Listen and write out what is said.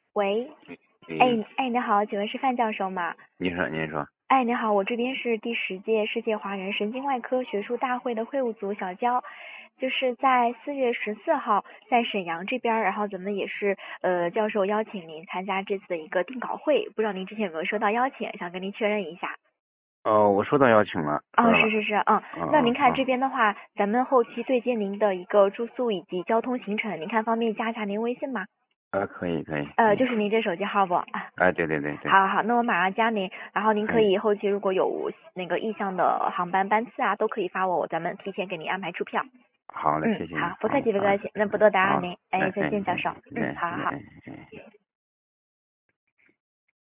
喂， 诶， 你好，请问是范教授吗？ 您说， 你好，我这边是第10届世界华人神经外科学术大会的会务组小焦，就是在4月14号在沈阳这边，然后咱们也是教授邀请您参加这次的一个定稿会，不知道您之前有没有收到邀请，想跟您确认一下。 我收到邀请了，收哦， 到了， 是， 嗯嗯嗯， 那您看这边的话，咱们后期对接您的一个住宿以及交通行程，您看方便加一下您微信吗？ 可以， 就是您这手机号不？ 哎，对， 好，那我马上加您，然后您可哎， 以后期如果有那个意向的航班班次啊，都可以发我，咱们提前给您安排出票。 好嘞，谢谢你， 好，不好嘞， 客气，不客气，那不多打扰好， 您，再哎哎见，教授。 哎哎好。 哎哎。